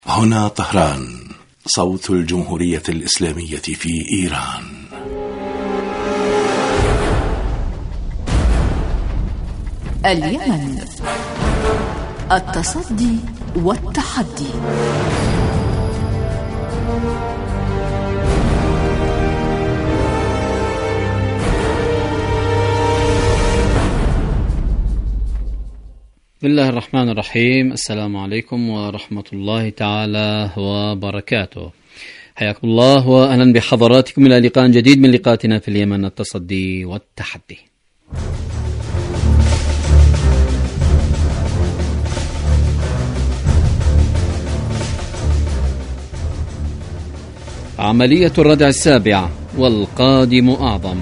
هنا طهران، صوت الجمهورية الإسلامية في إيران. اليمن، التصدي والتحدي. بسم الله الرحمن الرحيم. السلام عليكم ورحمة الله تعالى وبركاته. حياكم الله وأهلا بحضراتكم إلى لقاء جديد من لقاءاتنا في اليمن، التصدي والتحدي. عملية الردع السابعة والقادم أعظم.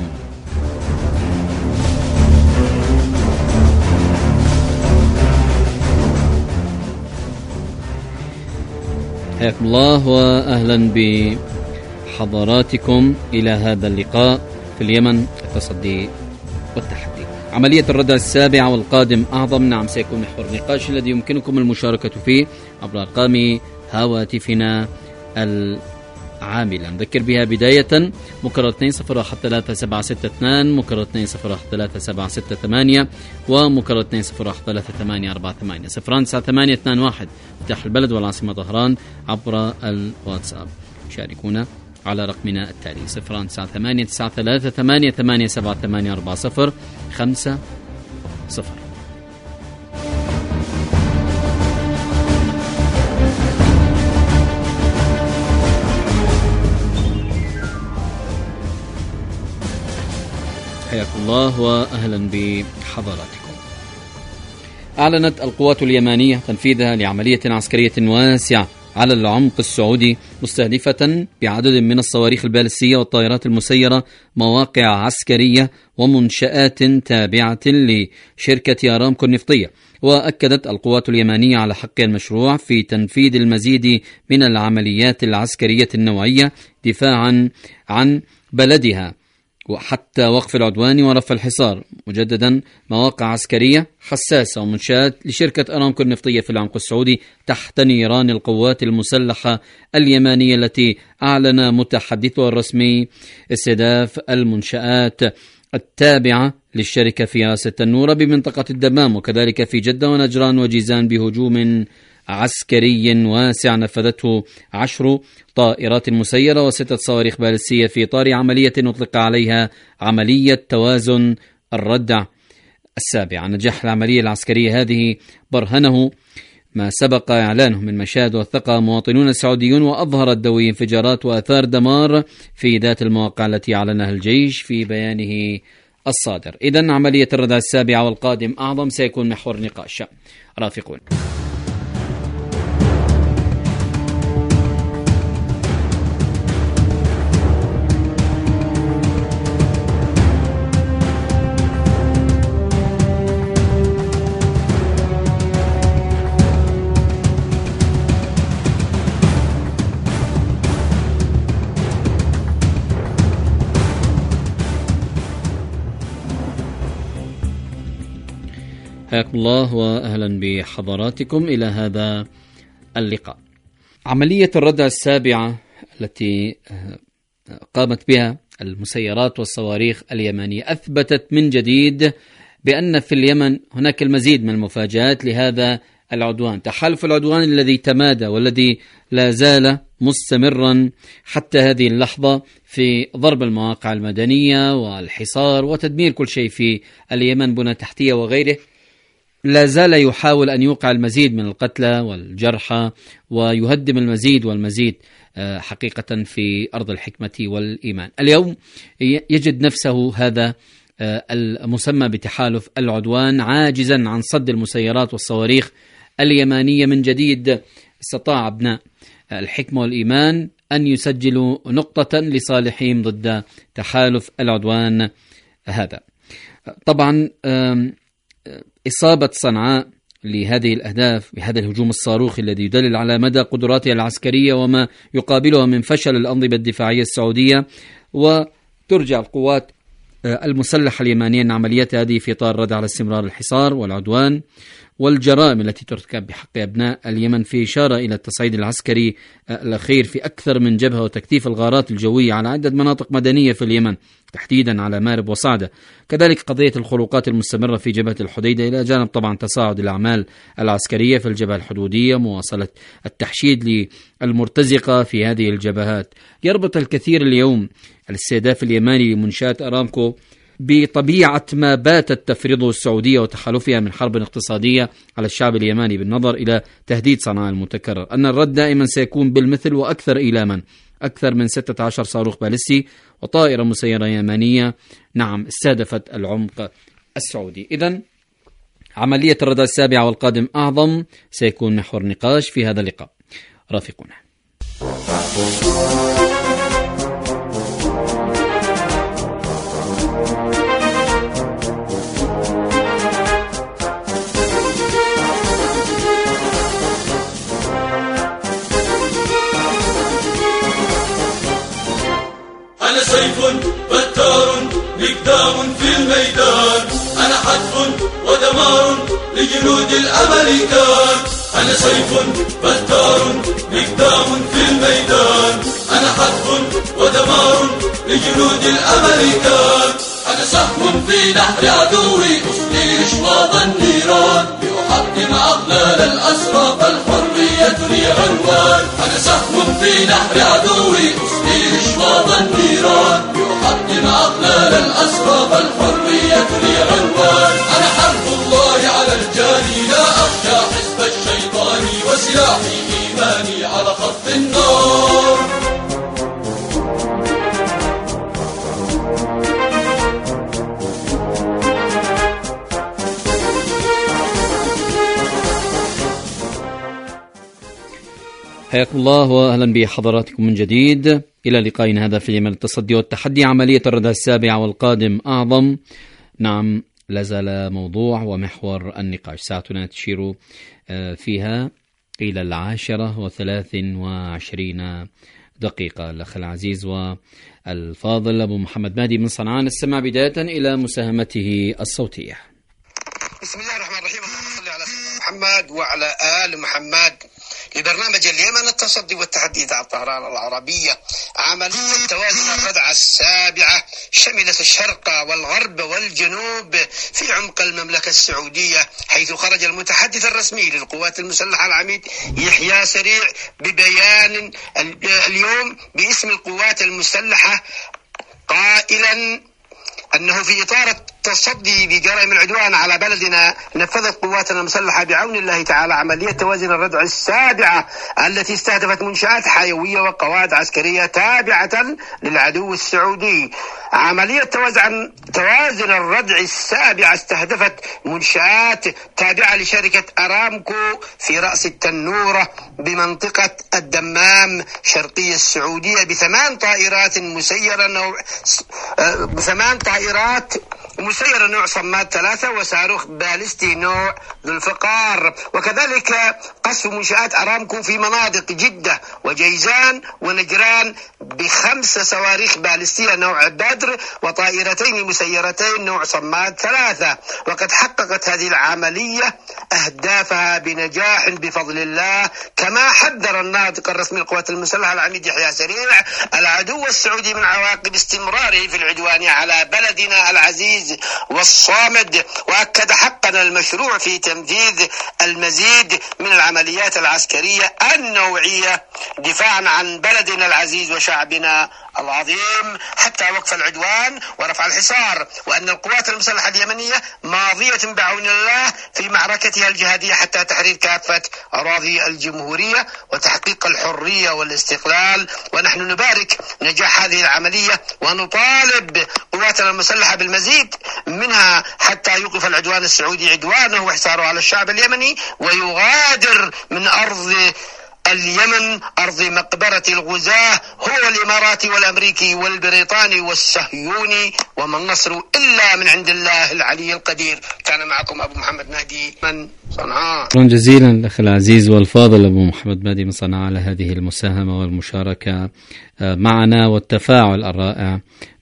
حياكم الله وأهلا بحضراتكم إلى هذا اللقاء في اليمن، التصدي والتحدي. عملية الردع السابعة والقادم أعظم، نعم، سيكون محور النقاش الذي يمكنكم المشاركة فيه عبر أرقام هواتفنا العاملة. نذكر بها بداية: مكرر 20136762، مكرر 20136768، ومكرر 20133848، 09821 مفتاح البلد والعاصمة طهران عبر الواتساب. شاركونا على رقمنا التالي 0989338784050. حياكم الله وأهلا بحضراتكم. أعلنت القوات اليمانية تنفيذها لعملية عسكرية واسعة على العمق السعودي، مستهدفة بعدد من الصواريخ البالستية والطائرات المسيرة مواقع عسكرية ومنشآت تابعة لشركة أرامكو النفطية. وأكدت القوات اليمانية على حقها المشروع في تنفيذ المزيد من العمليات العسكرية النوعية دفاعا عن بلدها وحتى وقف العدوان ورفع الحصار، مجددا مواقع عسكرية حساسة ومنشآت لشركة أرامكو النفطية في العمق السعودي تحت نيران القوات المسلحة اليمانية، التي أعلن متحدثها الرسمي استهداف المنشآت التابعة للشركة في راس التنورة بمنطقة الدمام، وكذلك في جدة ونجران وجيزان بهجوم عسكري واسع نفذته 10 طائرات مسيرة و6 صواريخ بالستية في إطار عملية أطلق عليها عملية توازن الردع السابعة. نجاح العملية العسكرية هذه برهنه ما سبق إعلانه من مشاهد وثقها مواطنون سعوديون، وأظهر الدوي انفجارات وآثار دمار في ذات المواقع التي أعلنها الجيش في بيانه الصادر. إذن عملية الردع السابعة والقادم أعظم سيكون محور نقاش. رافقون. حياكم الله وأهلا بحضراتكم إلى هذا اللقاء. عملية الردع السابعة التي قامت بها المسيرات والصواريخ اليمانية أثبتت من جديد بأن في اليمن هناك المزيد من المفاجآت لهذا العدوان، تحالف العدوان الذي تمادى والذي لا زال مستمرا حتى هذه اللحظة في ضرب المواقع المدنية والحصار وتدمير كل شيء في اليمن، بنى تحتية وغيره. لا زال يحاول أن يوقع المزيد من القتلى والجرحى ويهدم المزيد والمزيد حقيقة في أرض الحكمة والإيمان. اليوم يجد نفسه هذا المسمى بتحالف العدوان عاجزا عن صد المسيرات والصواريخ اليمانية من جديد. استطاع أبناء الحكمة والإيمان أن يسجلوا نقطة لصالحهم ضد تحالف العدوان هذا. طبعا إصابة صنعاء لهذه الأهداف بهذا الهجوم الصاروخي الذي يدلل على مدى قدراتها العسكرية وما يقابلها من فشل الأنظمة الدفاعية السعودية، وترجع القوات المسلحة اليمانية أن عمليات هذه في إطار ردع على استمرار الحصار والعدوان والجرائم التي ترتكب بحق أبناء اليمن، في إشارة إلى التصعيد العسكري الأخير في أكثر من جبهة وتكثيف الغارات الجوية على عدة مناطق مدنية في اليمن تحديدا على مارب وصعدة. كذلك قضية الخروقات المستمرة في جبهة الحديدة، إلى جانب طبعا تصاعد الأعمال العسكرية في الجبهة الحدودية، مواصلة التحشيد للمرتزقة في هذه الجبهات. يربط الكثير اليوم الاستهداف اليماني لمنشآت أرامكو بطبيعة ما باتت تفرضه السعودية وتحالفها من حرب اقتصادية على الشعب اليماني، بالنظر إلى تهديد صنعاء المتكرر. أن الرد دائما سيكون بالمثل وأكثر إيلاما. أكثر من 16 صاروخ باليستي وطائرة مسيرة يمانية استهدفت العمق السعودي. إذن عملية الردع السابعة والقادم أعظم سيكون محور نقاش في هذا اللقاء. رافقونا. أنا سيف بتار مقدام في الميدان، أنا حتف ودمار لجنود الأمريكان. أنا سيف بتار مقدام في الميدان، أنا حتف ودمار لجنود الأمريكان. أنا سهم في نحر عدوي أسقي إشواط النيران، لأحطم أغلال الأسرى فالحرية لي عنوان. أنا سهم في نحر عدوي أسقي إشواط النيران، لأحطم أغلال الأسرى فالحرية لي عنوان. أنا حرب الله على الجاني، لا أخشى حزب الشيطان، وسلاحي إيماني على خط النار. حياكم الله وأهلا بحضراتكم من جديد إلى لقائنا هذا في اليمن التصدي والتحدي، عملية الردع السابعة والقادم أعظم. لازال موضوع ومحور النقاش. ساعتنا تشير فيها إلى 10:23 دقيقة. الأخ العزيز والفاضل أبو محمد مهدي من صنعاء، نستمع بداية إلى مساهمته الصوتية. بسم الله الرحمن الرحيم، اللهم صل على سيدنا محمد وعلى آل محمد. لبرنامج اليمن التصدي والتحدي إذاعة طهران العربية. عملية توازن الردع السابعة شملت الشرق والغرب والجنوب في عمق المملكة السعودية، حيث خرج المتحدث الرسمي للقوات المسلحة العميد يحيى سريع ببيان اليوم باسم القوات المسلحة، قائلا أنه في إطار التصدي بجرائم العدوان على بلدنا نفذت قواتنا المسلحة بعون الله تعالى عملية توازن الردع السابعة التي استهدفت منشآت حيوية وقواعد عسكرية تابعة للعدو السعودي. عملية توازن الردع السابعة استهدفت منشآت تابعة لشركة أرامكو في رأس التنورة بمنطقة الدمام شرقي السعودية ب8 طائرات مسيرة نوع صماد 3 وصاروخ باليستي نوع ذو الفقار. وكذلك قصف منشآت أرامكو في مناطق جدة وجيزان ونجران ب5 صواريخ باليستية نوع بدر وطائرتين مسيرتين نوع صماد 3. وقد حققت هذه العملية أهدافها بنجاح بفضل الله، كما حذر الناطق الرسمي للقوات المسلحة العميد يحيى سريع العدو السعودي من عواقب استمراره في العدوان على بلدنا العزيز والصامد، وأكد حقنا المشروع في تنفيذ المزيد من العمليات العسكرية النوعية دفاعا عن بلدنا العزيز وشعبنا العظيم حتى وقف العدوان ورفع الحصار، وأن القوات المسلحة اليمنية ماضية بعون الله في معركتها الجهادية حتى تحرير كافة أراضي الجمهورية وتحقيق الحرية والاستقلال. ونحن نبارك نجاح هذه العملية ونطالب قواتنا المسلحة بالمزيد منها حتى يوقف العدوان السعودي عدوانه وحصاره على الشعب اليمني، ويغادر من أرض اليمن أرض مقبرة الغزاة هو الإماراتي والأمريكي والبريطاني والصهيوني، وما النصر إلا من عند الله العلي القدير. كان معكم أبو محمد مهدي من صنعاء. شكرا جزيلا الأخ العزيز والفاضل أبو محمد مهدي من صنعاء على هذه المساهمة والمشاركة معنا والتفاعل الرائع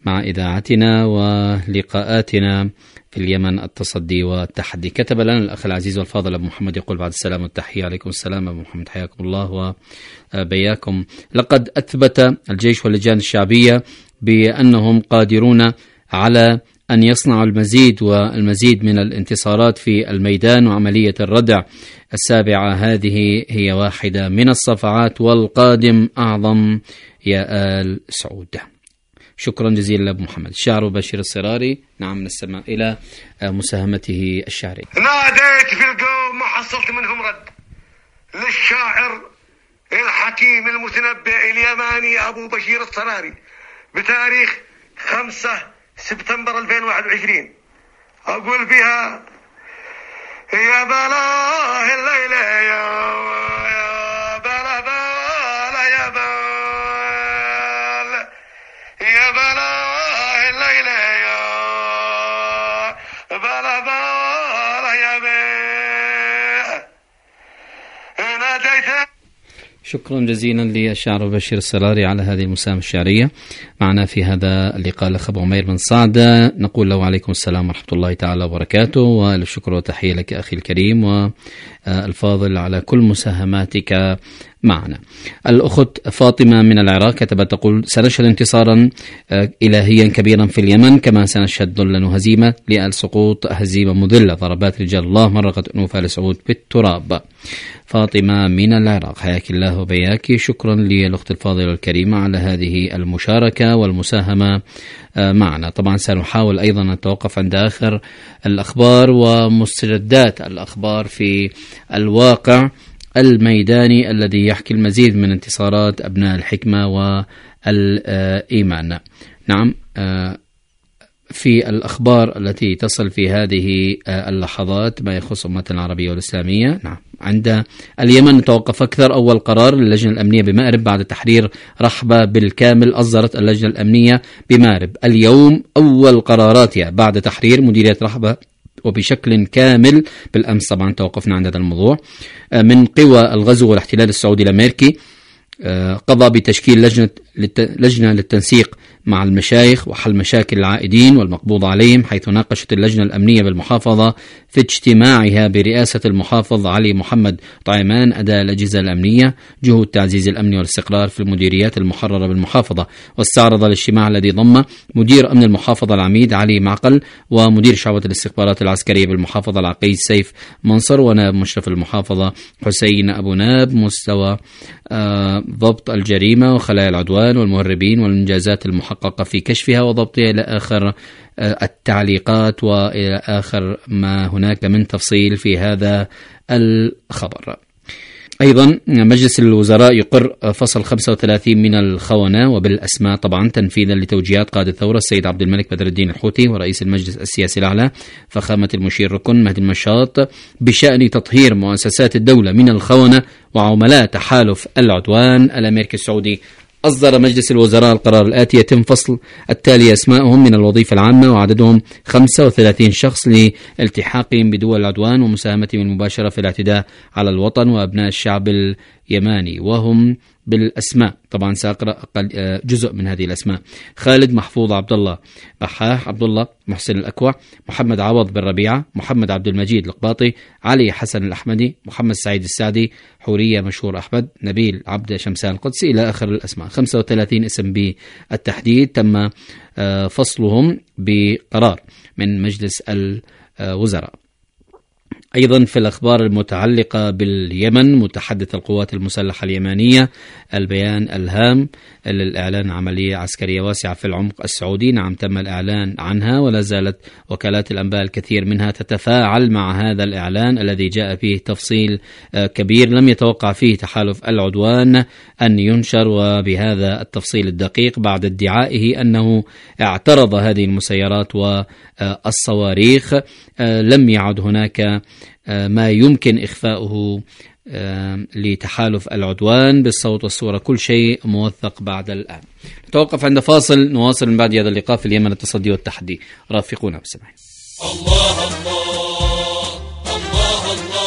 مع إذاعتنا ولقاءاتنا في اليمن التصدي والتحدي. كتب لنا الأخ العزيز والفاضل أبو محمد يقول: بعد السلام والتحية. عليكم السلام أبو محمد، حياكم الله وبياكم. لقد أثبت الجيش واللجان الشعبية بأنهم قادرون على أن يصنعوا المزيد والمزيد من الانتصارات في الميدان، وعملية الردع السابعة هذه هي واحدة من الصفعات، والقادم أعظم يا آل سعود. شكرا جزيلا أبو محمد. الشاعر بشير الصراري، نعم، نستمع إلى مساهمته الشعرية. ناديت في القوم ما حصلت منهم رد، للشاعر الحكيم المتنبئ اليماني أبو بشير الصراري بتاريخ 5 سبتمبر 2021، أقول بها: يا بلاه الليلة يا بلا بلا يا بال، يا بلاه الليلة يا بلا بلا يا بال. ناديت. شكرا جزيلا للشاعر بشير الصراري على هذه المساهمة الشعرية معنا في هذا اللقاء. الأخ أبو عمير بن سعد نقول له: عليكم السلام ورحمة الله تعالى وبركاته، والشكر والتحية لك أخي الكريم والفاضل على كل مساهماتك معنا. الأخت فاطمة من العراق كتبت تقول: سنشهد انتصارا إلهيا كبيرا في اليمن، كما سنشهد ذلا وهزيمة لآل سقوط، هزيمة مذلة، ضربات رجال الله مرقت أنوف آل سعود بالتراب. فاطمة من العراق، حياك الله وبياك. شكرا للأخت الفاضلة الكريمة على هذه المشاركة والمساهمة معنا. طبعا سنحاول أيضا أن نتوقف عند آخر الأخبار ومستجدات الأخبار في الواقع الميداني الذي يحكي المزيد من انتصارات أبناء الحكمة والإيمان. نعم، في الأخبار التي تصل في هذه اللحظات ما يخص أمتنا العربية والإسلامية. نعم، عند اليمن نتوقف أكثر. أول قرار للجنة الأمنية بمأرب بعد تحرير رحبة بالكامل. أصدرت اللجنة الأمنية بمأرب اليوم أول قراراتها بعد تحرير مديرية رحبة وبشكل كامل. بالأمس طبعا توقفنا عند هذا الموضوع. من قوى الغزو والاحتلال السعودي الأمريكي قضى بتشكيل لجنة للتنسيق مع المشايخ وحل مشاكل العائدين والمقبوض عليهم، حيث ناقشت اللجنة الأمنية بالمحافظة في اجتماعها برئاسة المحافظ علي محمد طعيمان أداء الأجهزة الأمنية جهود تعزيز الأمن والاستقرار في المديريات المحررة بالمحافظة. واستعرض الاجتماع الذي ضم مدير أمن المحافظة العميد علي معقل ومدير شعبة الاستخبارات العسكرية بالمحافظة العقيد سيف منصر ونائب مشرف المحافظة حسين أبو ناب مستوى ضبط الجريمة وخلايا العدوان والمهربين والإنجازات المحققة في كشفها وضبطها إلى آخر التعليقات وإلى آخر ما هناك من تفصيل في هذا الخبر. أيضا مجلس الوزراء يقر فصل 35 من الخونة وبالأسماء طبعا تنفيذا لتوجيهات قائد الثورة السيد عبد الملك بدر الدين الحوثي ورئيس المجلس السياسي الأعلى فخامة المشير ركن مهدي المشاط بشأن تطهير مؤسسات الدولة من الخونة وعملاء تحالف العدوان الأمريكي السعودي. أصدر مجلس الوزراء القرار الآتي: يتم فصل التالي أسمائهم من الوظيفة العامة وعددهم 35 شخص لالتحاقهم بدول العدوان ومساهمتهم المباشرة في الاعتداء على الوطن وأبناء الشعب اليماني، وهم بالأسماء طبعا سأقرأ جزء من هذه الأسماء: خالد محفوظ عبد الله بحاح، عبد الله محسن الأكوع، محمد عوض بن ربيعة، محمد عبد المجيد القباطي، علي حسن الأحمدي، محمد سعيد السعدي، حورية مشهور أحمد، نبيل عبد شمسان القدسي إلى آخر الأسماء. 35 اسم بالتحديد تم فصلهم بقرار من مجلس الوزراء. أيضا في الأخبار المتعلقة باليمن، متحدث القوات المسلحة اليمنية البيان الهام للإعلان عملية عسكرية واسعة في العمق السعودي. نعم، تم الإعلان عنها ولا زالت وكالات الأنباء الكثير منها تتفاعل مع هذا الإعلان الذي جاء فيه تفصيل كبير لم يتوقع فيه تحالف العدوان أن ينشر، وبهذا التفصيل الدقيق بعد ادعائه أنه اعترض هذه المسيرات والصواريخ لم يعد هناك ما يمكن إخفاؤه لتحالف العدوان بالصوت والصورة، كل شيء موثق بعد الآن. نتوقف عند فاصل، نواصل من بعد هذا اللقاء في اليمن التصدي والتحدي. رافقونا بالسماع. الله الله الله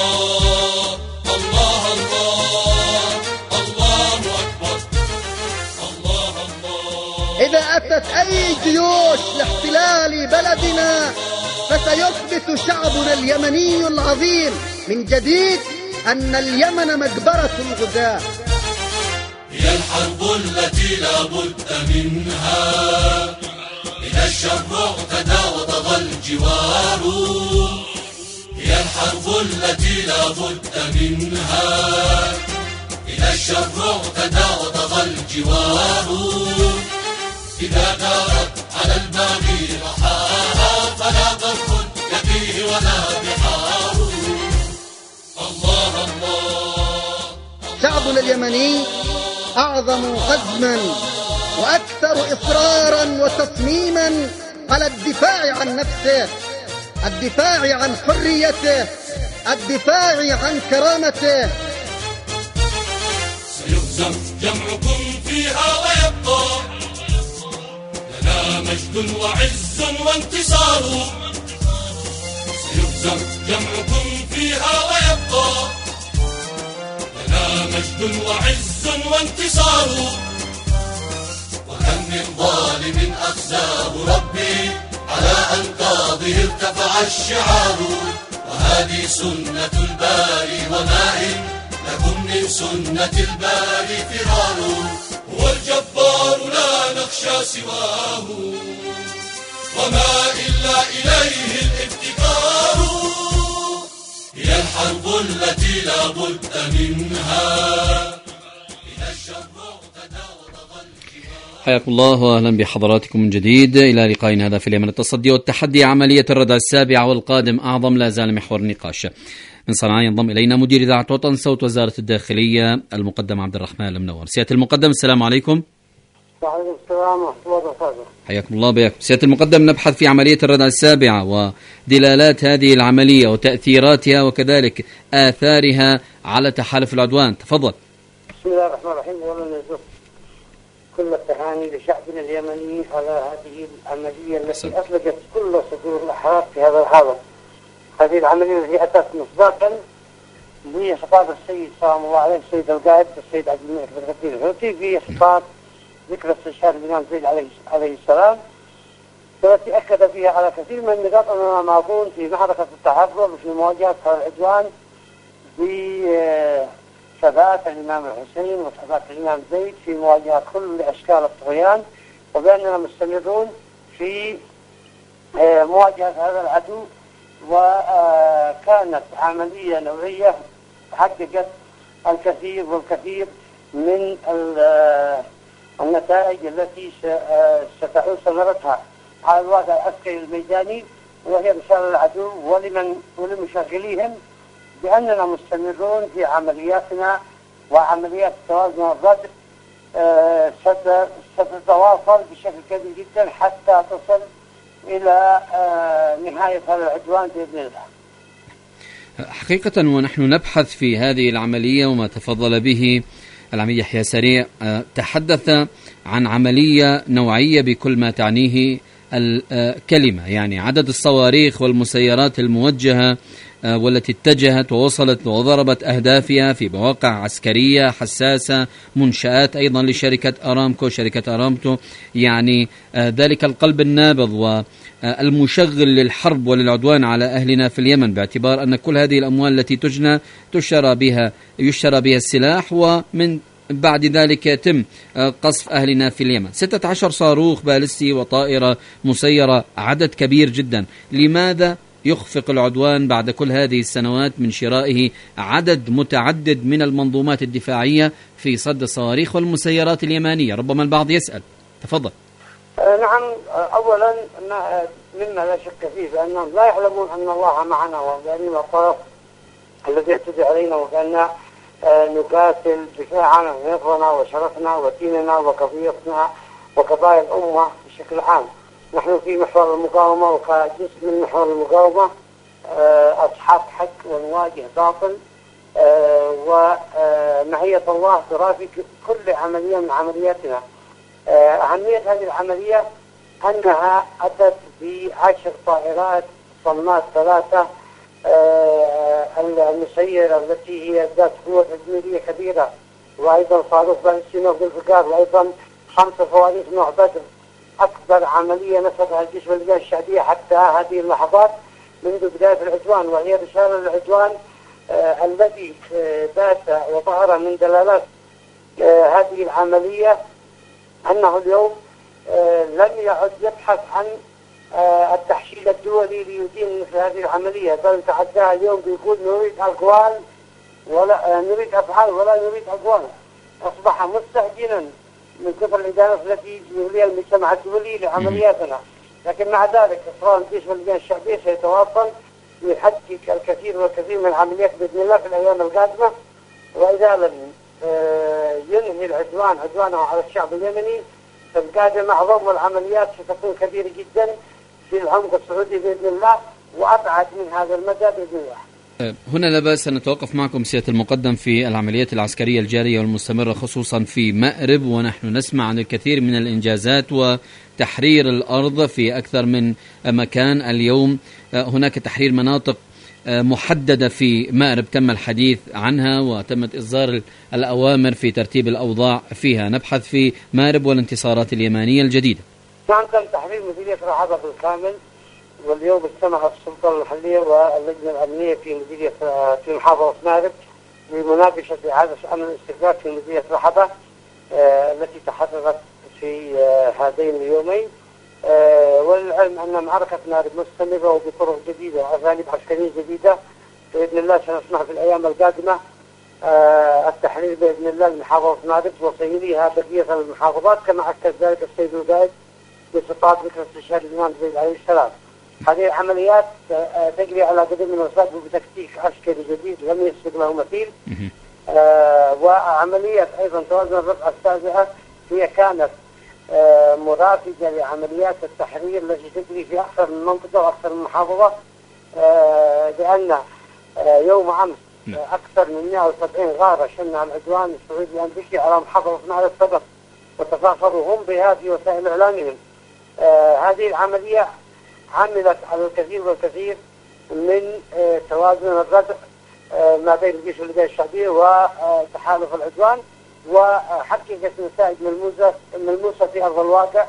الله الله الله الله أكبر الله الله. إذا أتى جاءت أي جيوش لاحتلال بلدنا فسيثبت شعبنا اليمني العظيم من جديد أن اليمن مقبرة الغزاة. هي الحرب التي لا بد منها، إذا الشر اعتدى وطغى الجوار. هي الحرب التي لا بد منها، إذا الشر اعتدى وطغى الجوار. إذا دارت على الباغي رحاها، فلا ضر يقيه ولا بحار. الله الله. شعبنا اليمني أعظم عزما وأكثر إصرارا وتصميما على الدفاع عن نفسه، الدفاع عن حريته، الدفاع عن كرامته. سيهزم جمعكم فيها ويبقى لنا مجد وعز وانتصار. سيهزم جمعكم فيها ويبقى لنا مجد وعز وانتصار. وكم من ظالم أخزاه ربي، على أنقاضه ارتفع الشعار. وهذه سنة الباري، وما إن لكم من سنة الباري فرار. هو الجبار لا نخشى سواه، وما إلا إليه الافتكار. هي الحرب التي لا بد منها، إذا الشر اعتدى وطغى الجوار. حياكم الله واهلا بحضراتكم من جديد الى لقائنا هذا في اليمن. التصدي والتحدي، عمليه الردع السابعه والقادم اعظم، لا زال محور النقاش. من صنعاء ينضم الينا مدير اذاعه وطن صوت وزاره الداخليه المقدم عبد الرحمن المنور. سياده المقدم السلام عليكم. وعليكم السلام ورحمه الله وبركاته. حياكم الله بياكم. سياده المقدم، نبحث في عمليه الردع السابعه ودلالات هذه العمليه وتاثيراتها وكذلك اثارها على تحالف العدوان. تفضل. بسم الله الرحمن الرحيم. اولا نزف كل التهاني لشعبنا اليمني على هذه العمليه التي اثلجت كل صدور الاحرار في هذا الحاضر. هذه العمليه التي اتت مصداقا لخطاب السيد سلام الله عليه السيد القائد السيد عبد الملك بن غدير الحوثي في خطاب ذكرى استشهاد الإمام زيد عليه السلام، والتي أكد فيها على كثير من النقاط أننا ماضون في معركة التحرر وفي مواجهة هذا العدوان بثبات الإمام الحسين وثبات الإمام زيد في مواجهة كل أشكال الطغيان، وبأننا مستمرون في مواجهة هذا العدو. وكانت عملية نوعية حققت الكثير والكثير من النتائج التي ستعود ثمرتها على الواقع العسكري الميداني، وهي رسالة العدو ولمشغليهم بأننا مستمرون في عملياتنا وعمليات التوازن والضبط ستتواصل بشكل كبير جدا حتى تصل إلى نهاية هذا العدوان بإذن الله. حقيقة ونحن نبحث في هذه العملية وما تفضل به العميد يحيى سريع، تحدث عن عملية نوعية بكل ما تعنيه الكلمة، يعني عدد الصواريخ والمسيرات الموجهة والتي اتجهت ووصلت وضربت أهدافها في مواقع عسكرية حساسة، منشآت أيضا لشركة أرامكو، شركة أرامكو، يعني ذلك القلب النابض والمشغل للحرب وللعدوان على أهلنا في اليمن، باعتبار أن كل هذه الأموال التي تجنى يشترى بها السلاح، ومن بعد ذلك يتم قصف أهلنا في اليمن. 16 صاروخ باليستي وطائرة مسيرة، عدد كبير جدا. لماذا يخفق العدوان بعد كل هذه السنوات من شرائه عدد متعدد من المنظومات الدفاعية في صد الصواريخ والمسيرات اليمانية؟ ربما البعض يسأل. تفضل. نعم، أولا مما لا شك فيه بأنهم لا يعلمون أن الله معنا وبأننا الطرف الذي اعتدى علينا، وبأننا نقاتل دفاعا عن عرضنا وشرفنا وديننا وقضيتنا وقضايا الأمة بشكل عام. نحن في محور المقاومة، وكجزء من محور المقاومة أصحاب حق ونواجه باطل، ومعية الله ترافق كل عملية من عملياتنا. أهمية هذه العملية أنها أتت ب10 طائرات صنات 3 المسيرة التي هي ذات قوة تدميرية كبيرة، وأيضا صاروخ باليستي نوع ذو الفقار، وأيضا 5 صواريخ نوع بدر. أكبر عملية نفذها الجيش واللجان الشعبية حتى هذه اللحظات منذ بداية العدوان، وهي رسالة للعدوان الذي بات وظهر من دلالات هذه العملية أنه اليوم لم يعد يبحث عن التحشيد الدولي ليدين مثل هذه العملية، بل تعداها اليوم بيقول نريد أقوال ولا نريد أفعال ولا نريد أقوال. أصبح مستهجنا من كثر الإدانة التي يوليها المجتمع الدولي لعملياتنا، لكن مع ذلك إصرار الجيش واللجان الشعبية سيتواصل ليحقق الكثير والكثير من العمليات بإذن الله في الأيام القادمة. وإذا لم ينهي العدوان عدوانه على الشعب اليمني فالقادمة أعظم العمليات ستكون كبيرة جدا في العمق السعودي بإذن الله، وأبعد من هذا المدى بإذن الله. هنا لا بأس أن نتوقف معكم سيادة المقدم في العمليات العسكرية الجارية والمستمرة خصوصا في مأرب، ونحن نسمع عن الكثير من الإنجازات وتحرير الأرض في أكثر من مكان. اليوم هناك تحرير مناطق محددة في مأرب تم الحديث عنها وتمت إصدار الأوامر في ترتيب الأوضاع فيها. نبحث في مأرب والانتصارات اليمانية الجديدة. نعم، تم تحرير مديرية رحابة بالكامل، واليوم اجتمعت السلطة المحلية واللجنة الأمنية في محافظة مأرب لمناقشة إعادة أمن الاستخلاف في مديرية رحابة التي تحررت في هذين اليومين. والعلم أن معركة مأرب مستمرة وبطرق جديدة وأساليب عسكرية جديدة بإذن الله. سنسمع في الأيام القادمة التحرير بإذن الله لمحافظة مأرب وسيليها بقية المحافظات، كما أكد ذلك السيد القائد باستطاعة ذكر استشهاد الإمام زيد عليه السلام. هذه العمليات تجري على قدم من الوسائل وبتكتيك عسكري جديد لم يسبق له مثيل. وعملية أيضا توازن الربع السابعة هي كانت مرافقة لعمليات التحرير التي تجري في أكثر من منطقة وأكثر من محافظة، لأن يوم أمس أكثر من 170 غارة شنها العدوان السعودي الأمريكي على محافظة مأرب فقط، وتفاخروا هم بها في وسائل إعلامهم. هذه العملية عملت على الكثير والكثير من توازن الردع ما بين الجيش واللجان الشعبية وتحالف العدوان، وحققت نتائج ملموسة في أرض الواقع،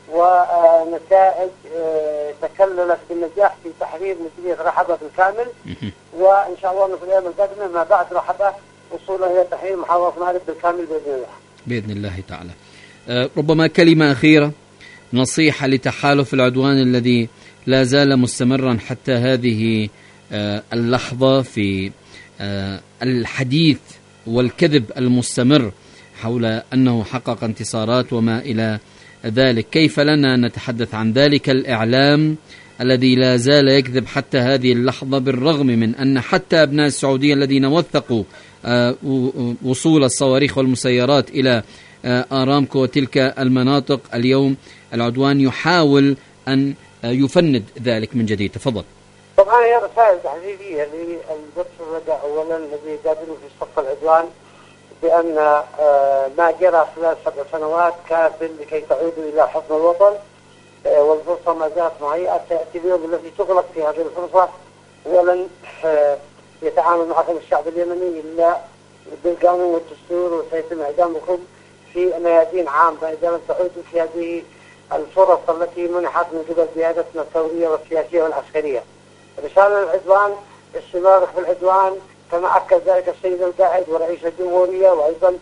ونتائج تكللت بالنجاح في تحرير مديرية رحابة بالكامل. وإن شاء الله في الأيام القادمة ما بعد رحابة وصولا إلى تحرير محافظة مأرب بالكامل بإذن الله. بإذن الله تعالى. ربما كلمة أخيرة، نصيحة لتحالف العدوان الذي لا زال مستمرا حتى هذه اللحظة في الحديث والكذب المستمر حول أنه حقق انتصارات وما إلى ذلك. كيف لنا نتحدث عن ذلك الإعلام الذي لا زال يكذب حتى هذه اللحظة، بالرغم من أن حتى أبناء السعودية الذين وثقوا وصول الصواريخ والمسيرات إلى آرامكو وتلك المناطق، اليوم العدوان يحاول أن يفند ذلك من جديد. تفضل. طبعا هي رسائل تحذيرية للبث الردع أولا الذي يقابله في صف العدوان بأن ما جرى خلال 7 سنوات كافٍ لكي تعودوا إلى حضن الوطن، والفرصة ما زالت مهيئة. تأتي اليوم الذي تغلق في هذه الفرصة، ولن يتعامل معكم الشعب اليمني إلا بالقانون والدستور، وسيتم إعدامكم في ميادين عامة إذا لم تعودوا في هذه الفرص التي منحت من قبل قيادتنا الثورية والسياسية والعسكرية. رسالة العدوان استمرار في العدوان، كما أكد ذلك السيد القائد ورئيس الجمهورية وأيضا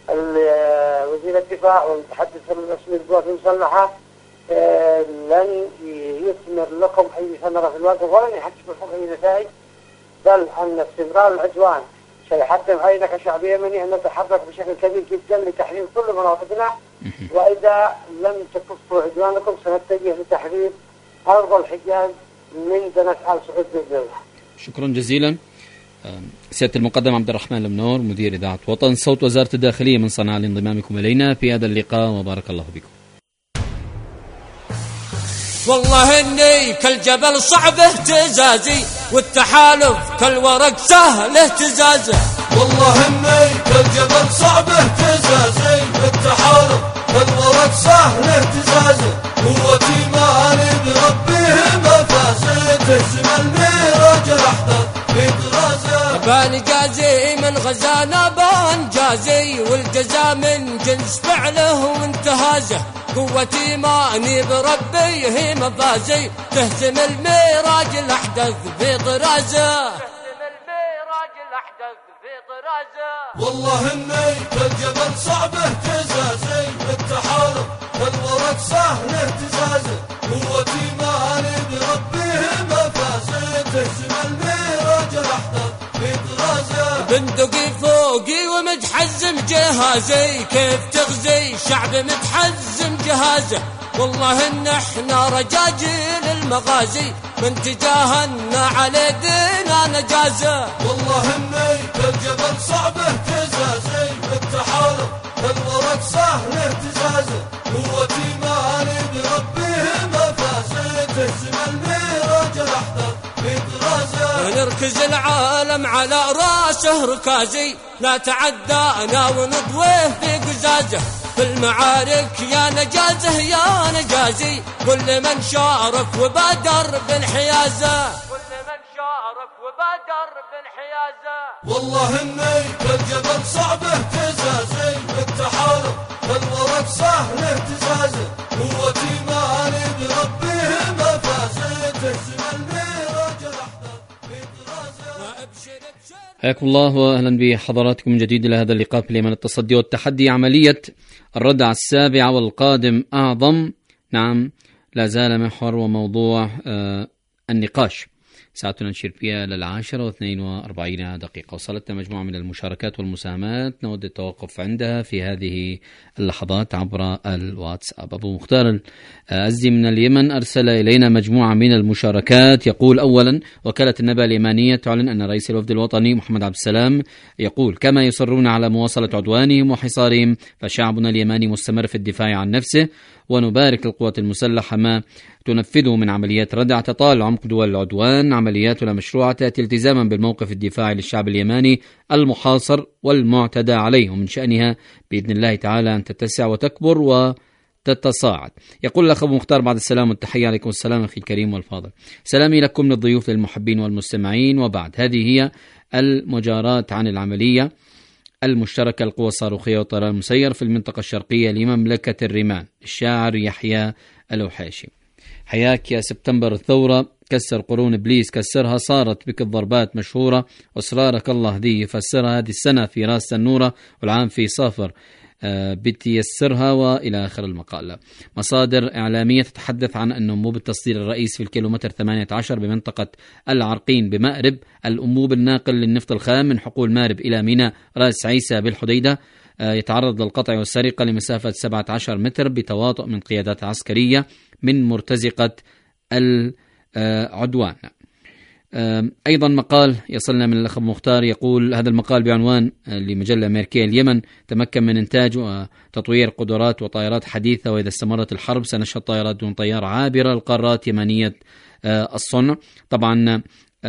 وزير الدفاع والمتحدث الرسمي للقوات المسلحة. لن يثمر لكم أي ثمرة في الواقع ولن يحقق لكم أي نتائج، بل أن استمرار العدوان سيحتم علينا كشعب يمني أن نتحرك بشكل كبير جدا لتحرير كل مناطقنا، وإذا لم تكفوا عدوانكم سنتجه لتحرير أرض الحجاز من دنس آل سعود بإذن الله. شكرا جزيلا سيادة المقدم عبد الرحمن المنور، مدير إذاعة وطن صوت وزارة الداخلية من صنعاء، لانضمامكم إلينا في هذا اللقاء وبارك الله بكم. والله إني كالجبل صعب اهتزازي، والتحالف كالورق سهل اهتزازه. والله إني كالجبل صعب اهتزازي، والتحالف كالورق سهل اهتزازه. قوتي مالي بربيه مفازي، تهزم الميراج الأحداث في طرازه. باني قازي من الخزانة بانجازي، والجزاء من جنس فعله وانتهازه. قوة إيماني بربي هي مفازي، تهزم الميراج الأحدث في طرازه. والله اني كالجبل صعب اهتزازي، التحالف كالورق سهل اهتزازي. قوة إيماني بربي هي مفازي، تهزم الميراج الأحدث في طرازه. بندقي فوقي ومتحزم جهازي، كيف تغزي شعب متحزم جهازه. والله ان احنا رجاجيل المغازي، من تجاهلنا على دينا نجازه. والله اني كالجبل صعب اهتزازي، التحالف كالورق سهل اهتزازي. قوة إيماني بربي هي مفازي، تهزم الميراج الأحدث في طرازه. نركز العالم على راسه ركازي، لا تعدانا ونضويه في قزازه. في المعارك يا نجازه يا نجازي، كل من شارك وبادر بالحيازه. والله اني كالجبل صعب اهتزازي، التحالف كالورق سهل اهتزازي. قوة إيماني بربي هي مفازي، تهزم الميراج الأحدث في طرازه. حياكم الله واهلا بحضراتكم من جديد الى هذا اللقاء في اليمن التصدي والتحدي، عملية الردع السابعة والقادم أعظم. نعم، لا زال محور وموضوع النقاش. ساعتنا نشير فيها ل10:42 دقيقة. وصلتنا مجموعة من المشاركات والمساهمات نود التوقف عندها في هذه اللحظات عبر الواتساب. أبو مختار الأزدي من اليمن أرسل إلينا مجموعة من المشاركات. يقول: أولا، وكالة النبأ اليمانية تعلن أن رئيس الوفد الوطني محمد عبد السلام يقول: كما يصرون على مواصلة عدوانهم وحصارهم، فشعبنا اليماني مستمر في الدفاع عن نفسه، ونبارك للقوات المسلحة ما تنفذه من عمليات ردع تطال عمق دول العدوان. عملياتنا مشروعة تأتي التزاما بالموقف الدفاعي للشعب اليماني المحاصر والمعتدى عليه، ومن شأنها بإذن الله تعالى أن تتسع وتكبر وتتصاعد. يقول الأخ أبو مختار: بعد السلام والتحية. عليكم السلام أخي الكريم والفاضل، سلامي لكم من الضيوف للمحبين والمستمعين. وبعد، هذه هي المجارات عن العملية المشتركة القوى الصاروخية والطيران المسير في المنطقة الشرقية لمملكة الريمان. الشاعر يحيى الوحاشي: حياك يا سبتمبر الثورة، كسر قرون إبليس كسرها، صارت بك الضربات مشهورة، وأسرارك الله ذي يفسرها، هذه السنة في راس تنورة والعام في صافر بتيسرها، وإلى آخر المقالة. مصادر إعلامية تتحدث عن أن أنبوب التصدير الرئيس في الكيلومتر 18 بمنطقة العرقين بمأرب، الأنبوب الناقل للنفط الخام من حقول مأرب إلى ميناء راس عيسى بالحديدة، يتعرض للقطع والسرقة لمسافة 17 متر بتواطؤ من قيادات عسكرية من مرتزقة العدوان. أيضا مقال يصلنا من الأخ مختار، يقول هذا المقال بعنوان لمجلة أمريكية: اليمن تمكن من إنتاج وتطوير قدرات وطائرات حديثة، وإذا استمرت الحرب سنشهد طائرات دون طيار عابرة للقارات يمنية الصنع. طبعا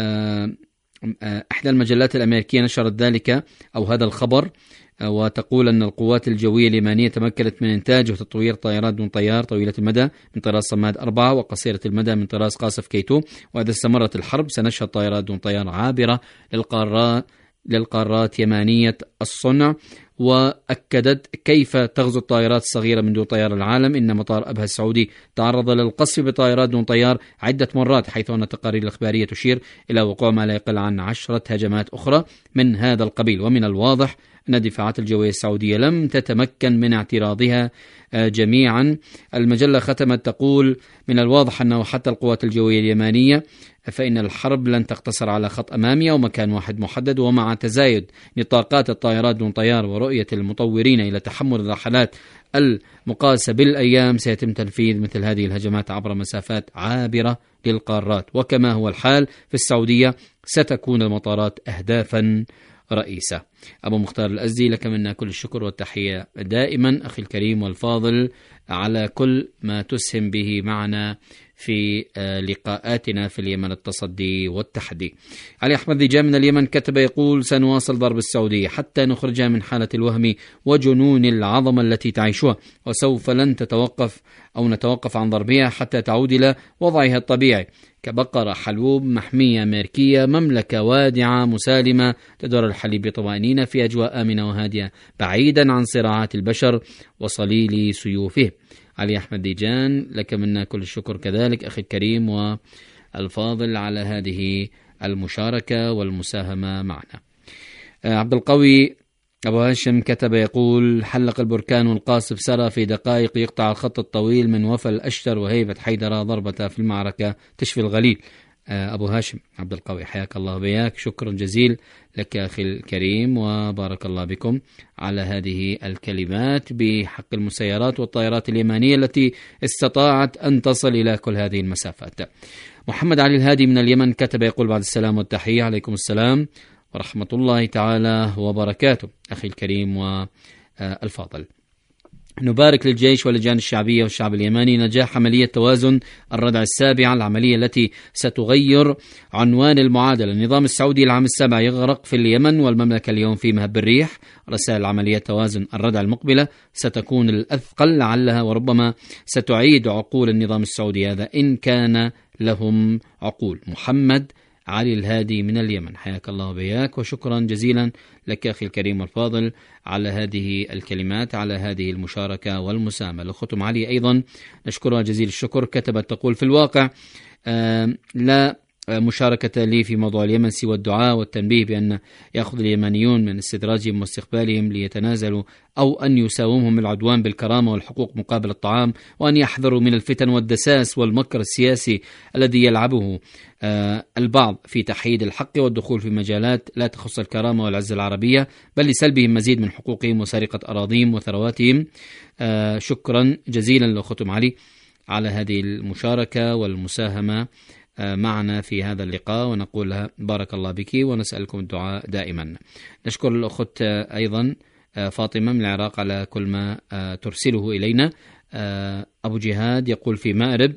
إحدى المجلات الأمريكية نشرت ذلك أو هذا الخبر، وتقول أن القوات الجوية اليمانية تمكنت من إنتاج وتطوير طائرات دون طيار طويلة المدى من طراز صماد 4 وقصيرة المدى من طراز قاصف كيتو، وإذا استمرت الحرب سنشهد طائرات دون طيار عابرة للقارات يمانية الصنع. وأكدت كيف تغزو الطائرات الصغيرة من دون طيار العالم. إن مطار أبها السعودي تعرض للقصف بطائرات دون طيار عدة مرات، حيث أن التقارير الإخبارية تشير إلى وقوع ما لا يقل عن 10 هجمات أخرى من هذا القبيل. ومن الواضح أن الدفاعات الجوية السعودية لم تتمكن من اعتراضها جميعا. المجلة ختمت تقول: من الواضح أنه حتى القوات الجوية اليمانية فإن الحرب لن تقتصر على خط أمامي أو مكان واحد محدد، ومع تزايد نطاقات الطائرات دون طيار ورؤية المطورين إلى تحمل الرحلات المقاسة بالأيام سيتم تنفيذ مثل هذه الهجمات عبر مسافات عابرة للقارات. وكما هو الحال في السعودية ستكون المطارات أهدافا رئيسة. أبو مختار الأزدي، لك منا كل الشكر والتحية دائما أخي الكريم والفاضل على كل ما تسهم به معنا في لقاءاتنا في اليمن، التصدي والتحدي. علي أحمد ذيجان من اليمن كتب يقول: سنواصل ضرب السعودية حتى نخرجها من حالة الوهم وجنون العظمة التي تعيشها، وسوف لن تتوقف أو نتوقف عن ضربها حتى تعود إلى وضعها الطبيعي كبقرة حلوب محمية أمريكية، مملكة وادعة مسالمة تدور الحليب بطمأنينة في أجواء آمنة وهادئة بعيدا عن صراعات البشر وصليل سيوفه. علي أحمد ذيجان، لك منا كل الشكر كذلك أخي الكريم والفاضل على هذه المشاركة والمساهمة معنا. عبد القوي أبو هاشم كتب يقول: حلق البركان القاصف سرى في دقائق يقطع الخط الطويل من وفى الأشتر وهيبة حيدرة ضربة في المعركة تشفي الغليل. أبو هاشم عبد القوي، حياك الله بياك، شكرا جزيل لك أخي الكريم، وبارك الله بكم على هذه الكلمات بحق المسيرات والطائرات اليمانية التي استطاعت أن تصل إلى كل هذه المسافات. محمد علي الهادي من اليمن كتب يقول: بعد السلام والتحية، عليكم السلام ورحمة الله تعالى وبركاته أخي الكريم والفاضل. نبارك للجيش واللجان الشعبية والشعب اليماني نجاح عملية توازن الردع السابعة، العملية التي ستغير عنوان المعادلة. النظام السعودي العام السابع يغرق في اليمن والمملكة اليوم في مهب الريح. رسائل عملية توازن الردع المقبلة ستكون الأثقل، لعلها وربما ستعيد عقول النظام السعودي هذا إن كان لهم عقول. محمد علي الهادي من اليمن، حياك الله وبياك، وشكرا جزيلا لك أخي الكريم الفاضل على هذه الكلمات، على هذه المشاركة والمساهمة. الأخت علي أيضا نشكرها جزيل الشكر، كتبت تقول: في الواقع لا مشاركة لي في موضوع اليمن سوى الدعاء والتنبيه بأن يأخذ اليمنيون من استدراجهم واستقبالهم ليتنازلوا أو أن يساومهم العدوان بالكرامة والحقوق مقابل الطعام، وأن يحذروا من الفتن والدساس والمكر السياسي الذي يلعبه البعض في تحييد الحق والدخول في مجالات لا تخص الكرامة والعزة العربية، بل لسلبهم مزيد من حقوقهم وسرقة أراضيهم وثرواتهم. شكرا جزيلا لأختم علي على هذه المشاركة والمساهمة معنا في هذا اللقاء، ونقول لها بارك الله بك ونسألكم الدعاء دائما. نشكر الأخت أيضا فاطمة من العراق على كل ما ترسله إلينا. أبو جهاد يقول: في مأرب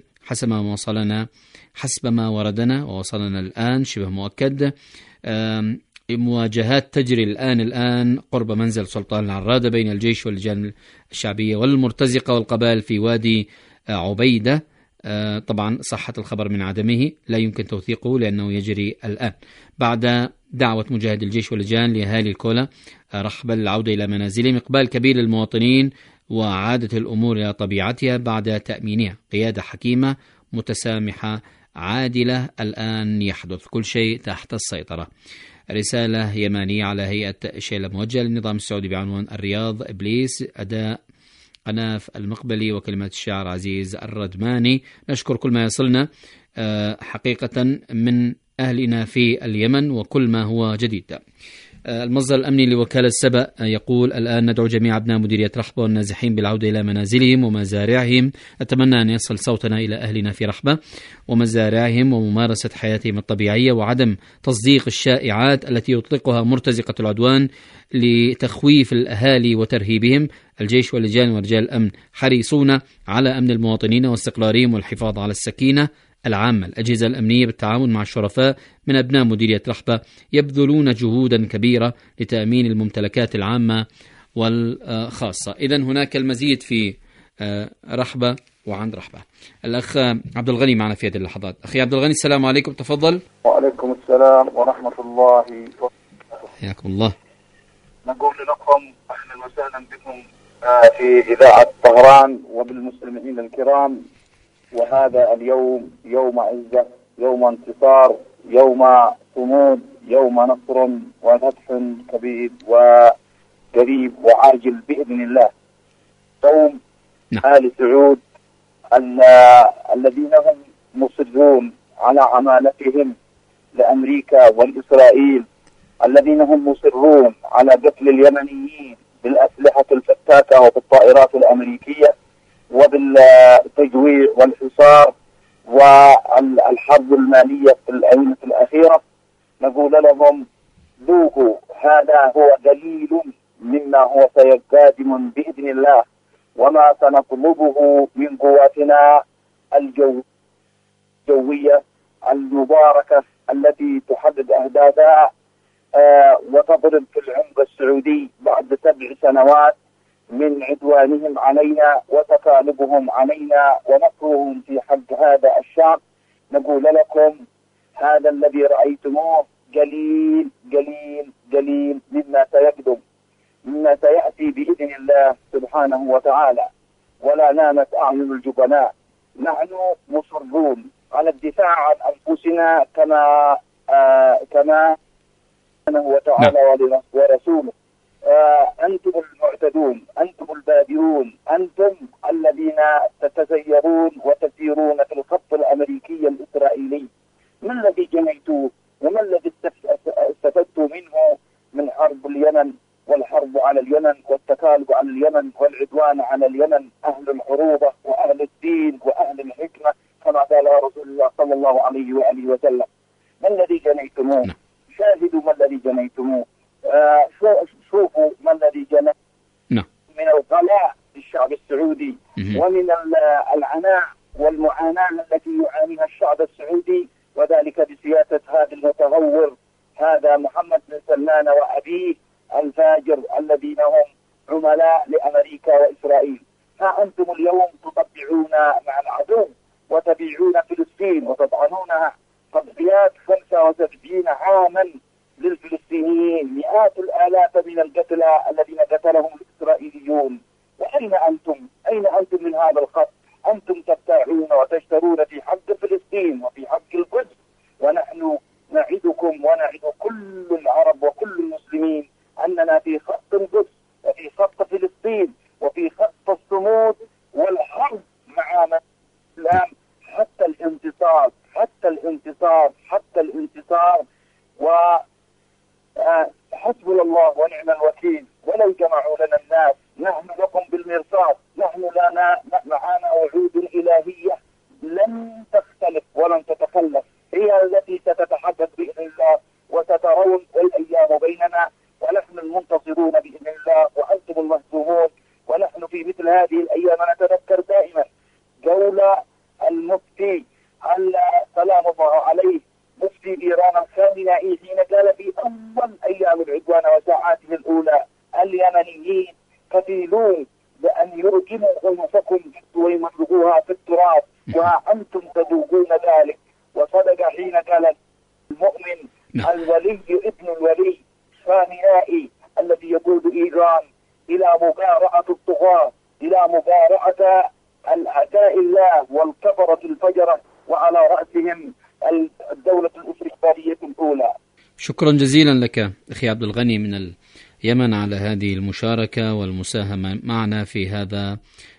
حسب ما وردنا ووصلنا الآن شبه مؤكد مواجهات تجري الآن قرب منزل سلطان العرادة بين الجيش واللجان الشعبية والمرتزقة والقبائل في وادي عبيدة. طبعا صحة الخبر من عدمه لا يمكن توثيقه لأنه يجري الآن. بعد دعوة مجاهد الجيش واللجان لأهالي الكولا رحبا العودة إلى منازلهم، إقبال كبير للمواطنين وعادة الأمور إلى طبيعتها بعد تأمينها. قيادة حكيمة متسامحة عادلة الآن يحدث، كل شيء تحت السيطرة. رسالة يمانية على هيئة شيلة موجهة للنظام السعودي بعنوان: الرياض إبليس، أداء قناف المقبلي وكلمات الشاعر عزيز الردماني. نشكر كل ما يصلنا حقيقة من أهلنا في اليمن وكل ما هو جديد. المصدر الأمني لوكالة سبأ يقول: الآن ندعو جميع أبناء مديرية رحبة والنازحين بالعودة إلى منازلهم ومزارعهم. أتمنى أن يصل صوتنا إلى أهلنا في رحبة ومزارعهم وممارسة حياتهم الطبيعية، وعدم تصديق الشائعات التي يطلقها مرتزقة العدوان لتخويف الأهالي وترهيبهم. الجيش واللجان ورجال الأمن حريصون على أمن المواطنين واستقرارهم والحفاظ على السكينة العامة. الأجهزة الأمنية بالتعاون مع الشرفاء من أبناء مديرية رحبة يبذلون جهودا كبيرة لتأمين الممتلكات العامة والخاصة. إذن هناك المزيد في رحبة وعند رحبة. الأخ عبد الغني معنا في هذه اللحظات. أخي عبد الغني، السلام عليكم، تفضل. وعليكم السلام ورحمة الله وبركاته. حياكم الله. نقول لكم أهلا وسهلا بكم في إذاعة طهران وبالمستمعين الكرام. وهذا اليوم يوم عزة، يوم انتصار، يوم صمود، يوم نصر وفتح كبير وقريب وعاجل بإذن الله. يوم آل سعود الذين هم مصرون على عمالتهم لأمريكا والإسرائيل، الذين هم مصرون على قتل اليمنيين بالأسلحة الفتاكة وبالطائرات الأمريكية وبالتجويع والحصار والحرب المالية في الآونة الأخيرة. نقول لهم ذوقوا، هذا هو دليل مما هو سيقادم بإذن الله، وما سنطلبه من قواتنا الجو الجوية المباركة التي تحدد أهدافها وتضرب في العمق السعودي بعد 7 سنوات من عدوانهم علينا وتكالبهم علينا ونكرهم في حق هذا الشعب. نقول لكم هذا الذي رأيتموه قليل قليل قليل مما سيقدم، مما سيأتي بإذن الله سبحانه وتعالى. ولا نامت أعين الجبناء، نحن مصرون على الدفاع عن أنفسنا كما سبحانه وتعالى ورسوله. أنتم المعتدون، أنتم البادئون، أنتم الذين تتزيرون وتسيرون في الخط الأمريكي الإسرائيلي. ما الذي جنيتوه وما الذي استفدتوا منه من حرب اليمن والحرب على اليمن والتكالب على اليمن والعدوان على اليمن؟ أهل العروبة وأهل الدين وأهل الحكمة كما قال رسول الله صلى الله عليه وآله وسلم. ما الذي جنيتموه؟ شاهدوا ما الذي جنيتموه. شوفوا ما الذي جنى من الغلاء للشعب السعودي ومن العناء والمعاناة التي يعانيها الشعب السعودي، وذلك بسياسة هذا المتهور، هذا محمد بن سلمان وأبيه الفاجر الذين هم عملاء لأمريكا وإسرائيل. ها أنتم اليوم تطبعون مع العدو وتبيعون فلسطين وتطعنونها تضحيات 75 عاما للفلسطينيين، مئات الآلاف من القتلى الذين قتلهم الإسرائيليون. وأين أنتم؟ أين أنتم من هذا الخط؟ أنتم تبتاعون وتشترون في حق فلسطين وفي حق القدس، ونحن نعدكم ونعد كل العرب وكل المسلمين أننا في خط القدس وفي خط فلسطين وفي خط الصمود والحرب مع الإسلام حتى الانتصار، حتى الانتصار، حتى الانتصار. وحسبنا الله ونعم الوكيل. ولو جمعوا لنا الناس نحن لكم بالمرصاد، نحن لنا معنا وعود إلهية لن تختلف ولن تتخلف، هي التي ستتحدث بإذن الله وسترون الأيام بيننا ونحن المنتصرون بإذن الله وأنتم المهزومون. ونحن في مثل هذه الأيام نتذكر دائما قول المفتي سلام الله عليه مفتي إيران الخامنئي حين قال في أول أيام العدوان وساعاته الأولى: اليمنيين كفيلون بأن يرجموا أنفسكم ويمرقوها في التراب وأنتم تذوقون ذلك. وصدق حين قال المؤمن الولي ابن الولي خامنئي الذي يقود إيران إلى مبارعة الطغاة، إلى مبارعة الأعداء الله والكفرة الفجرة، وعلى رأسهم الدولة الاستقبالية الأولى. شكرا جزيلا لك أخي عبد الغني من اليمن على هذه المشاركة والمساهمة معنا في هذا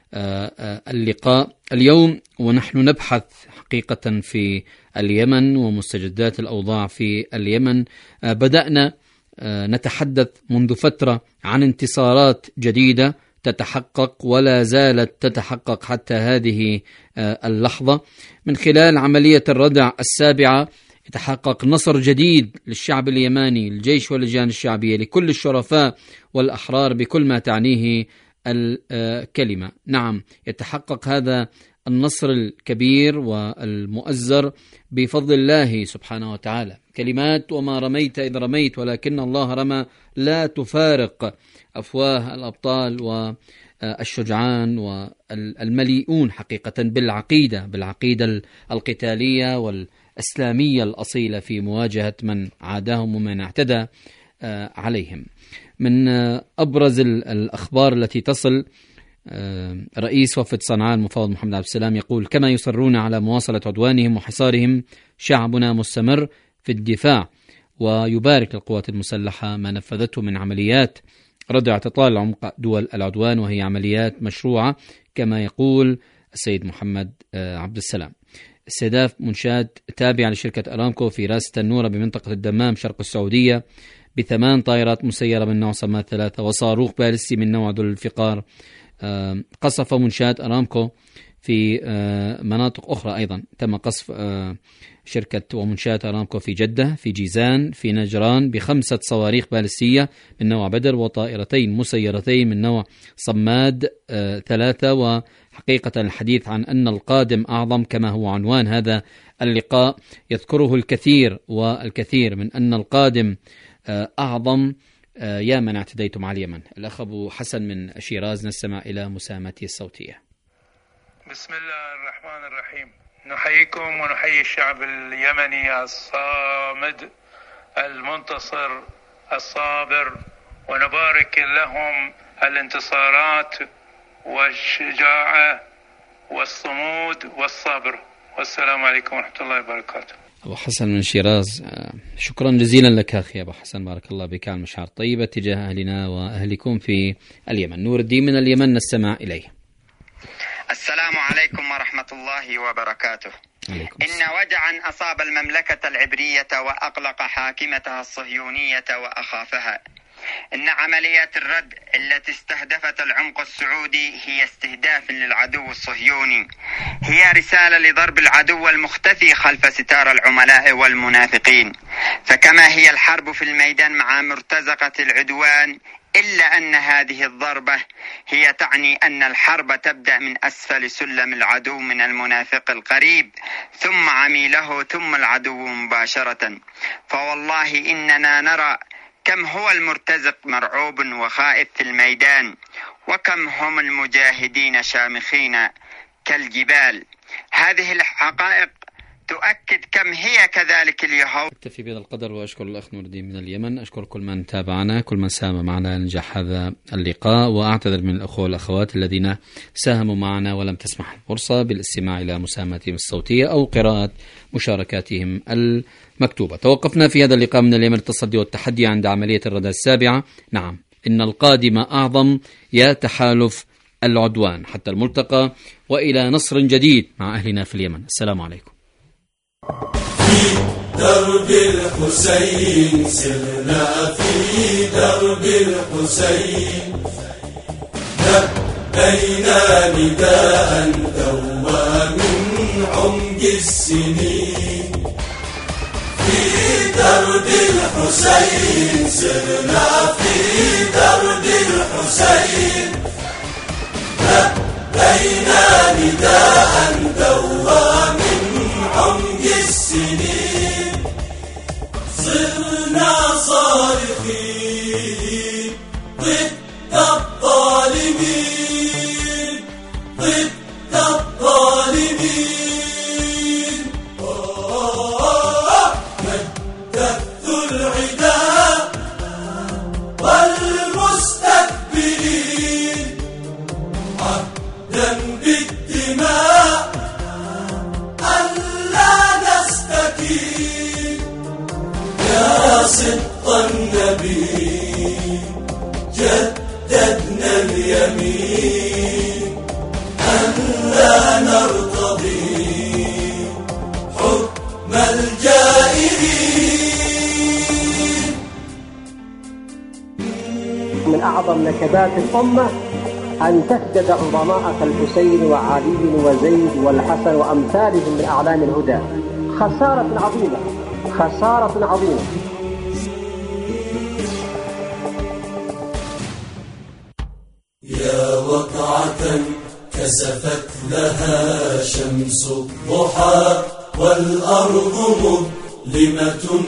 اللقاء اليوم، ونحن نبحث حقيقة في اليمن ومستجدات الأوضاع في اليمن. بدأنا نتحدث منذ فترة عن انتصارات جديدة تتحقق ولا زالت تتحقق حتى هذه اللحظة. من خلال عملية الردع 7 يتحقق نصر جديد للشعب اليماني، الجيش واللجان الشعبية، لكل الشرفاء والأحرار بكل ما تعنيه الكلمة. نعم، يتحقق هذا النصر الكبير والمؤزر بفضل الله سبحانه وتعالى. كلمات وما رميت إذ رميت ولكن الله رمى لا تفارق أفواه الأبطال والشجعان والمليئون حقيقة بالعقيدة القتالية والإسلامية الأصيلة في مواجهة من عاداهم ومن اعتدى عليهم. من أبرز الأخبار التي تصل، رئيس وفد صنعاء المفوض محمد عبد السلام يقول: كما يصرون على مواصلة عدوانهم وحصارهم شعبنا مستمر في الدفاع، ويبارك للقوات المسلحة ما نفذته من عمليات ردع تطال عمق دول العدوان، وهي عمليات مشروعة كما يقول السيد محمد عبد السلام. استهداف منشآت تابعة لشركة أرامكو في راس تنورة بمنطقة الدمام شرق السعودية ب8 طائرات مسيرة من نوع صماد 3 وصاروخ باليستي من نوع ذو الفقار. قصف منشآت أرامكو في مناطق أخرى أيضا. تم قصف شركة ومنشآت أرامكو في جدة، في جيزان، في نجران، ب5 صواريخ باليستية من نوع بدر، وطائرتين مسيرتين من نوع صماد 3. وحقيقة الحديث عن أن القادم أعظم كما هو عنوان هذا اللقاء يذكره الكثير والكثير من أن القادم أعظم. يا من اعتديتم على اليمن. الأخ أبو حسن من شيراز، نستمع إلى مساهمته الصوتية. بسم الله الرحمن الرحيم. نحييكم ونحيي الشعب اليمني الصامد المنتصر الصابر، ونبارك لهم الانتصارات والشجاعة والصمود والصبر. والسلام عليكم ورحمة الله وبركاته. أبو حسن من شيراز، شكرا جزيلا لك أخي أبو حسن، بارك الله بك على المشاعر الطيبة تجاه أهلنا وأهلكم في اليمن. نور الدين من اليمن، نستمع إليه. السلام عليكم ورحمة الله وبركاته. إن وجعا أصاب المملكة العبرية وأقلق حاكمتها الصهيونية وأخافها. إن عمليات الرد التي استهدفت العمق السعودي هي استهداف للعدو الصهيوني، هي رسالة لضرب العدو المختفي خلف ستار العملاء والمنافقين. فكما هي الحرب في الميدان مع مرتزقة العدوان، إلا أن هذه الضربة هي تعني أن الحرب تبدأ من أسفل سلم العدو من المنافق القريب، ثم عميله، ثم العدو مباشرة. فوالله إننا نرى كم هو المرتزق مرعوب وخائف في الميدان، وكم هم المجاهدين شامخين كالجبال. هذه الحقائق تؤكد كم هي كذلك اليهود. أكتفي بهذا القدر، وأشكر الأخ نور الدين من اليمن. أشكر كل من تابعنا، كل من ساهم معنا لنجاح هذا اللقاء، وأعتذر من الأخوة والأخوات الذين ساهموا معنا ولم تسمح الفرصة بالاستماع إلى مساهماتهم الصوتية أو قراءة مشاركاتهم المكتوبة. توقفنا في هذا اللقاء من اليمن التصدي والتحدي عند عملية الردى السابعة. نعم، إن القادم أعظم، يا تحالف العدوان، حتى الملتقى وإلى نصر جديد مع أهلنا في اليمن. السلام عليكم. في درب الحسين سرنا، في درب الحسين لبينا نداء دوى من عمق السنين. في درب الحسين سرنا، في درب الحسين لبينا نداء دوى من عمق السنين. صرنا صارخين ضد الظالمين، ضد الظالمين. مددت العداء والمستكبرين، عهدا بالدماء ألا نستكين. يا صدق النبي جددنا اليمين، أن لا نرتضي حكم الجائرين. من أعظم نكبات الأمة أن تسجد عظماء كالحسين وعلي وزيد والحسن وأمثالهم من أعلام الهدى. خسارة عظيمة، خسارة عظيمة. يا وقعة كسفت لها شمس الضحى والأرض مظلمة.